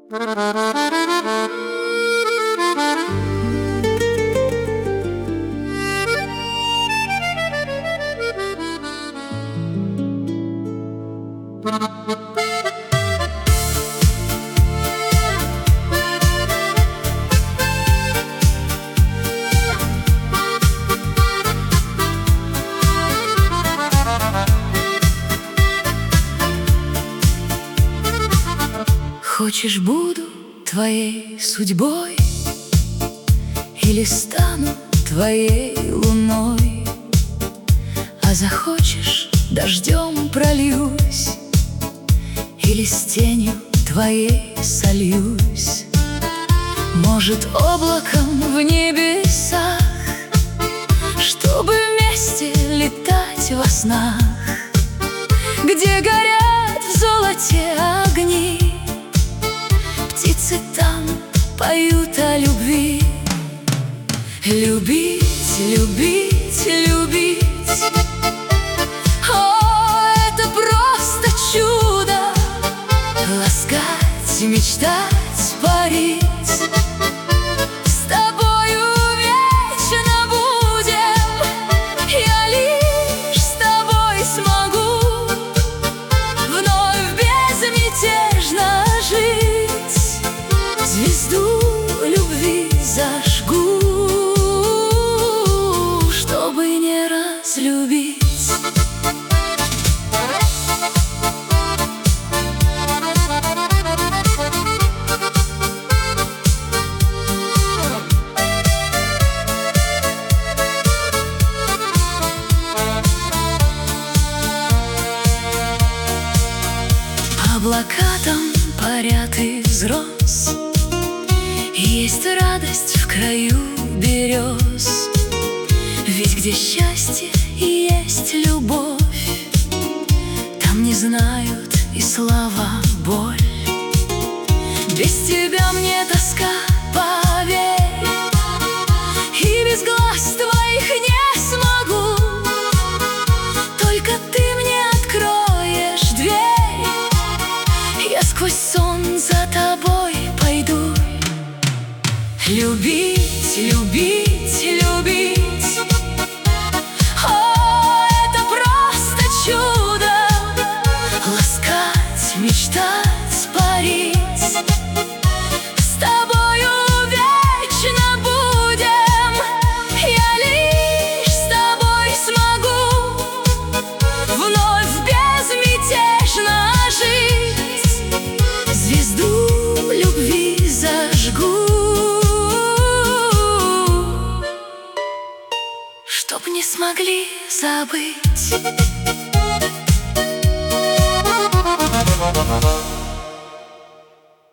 Хочешь, буду твоей судьбой или стану твоей луной, а захочешь, дождем прольюсь или с тенью твоей сольюсь. Может, облаком в небесах, чтобы вместе летать во снах, где горят в золоте огни. Птицы там поют о любви. Любить, любить, любить. О, это просто чудо. Ласкать, мечтать, парить. С тобою вечно будем. Я лишь с тобой смогу вновь безмятежно жить. Звезду любви зажгу, чтобы не разлюбить. Облака там парят из роз, есть радость в краю берез. Ведь где счастье и есть любовь, там не знают и слова боль. Без тебя мне тоска, поверь, и без глаз твоих не смогу. Только ты мне откроешь дверь, я сквозь сон за тобой пойду. Любить, любить, любить. О, это просто чудо. Ласкать, мечтать, парить. С тобою вечно будем. Я лишь с тобой смогу вновь безмятежно жить. Звезду любви зажгу, чтоб не смогли забыть.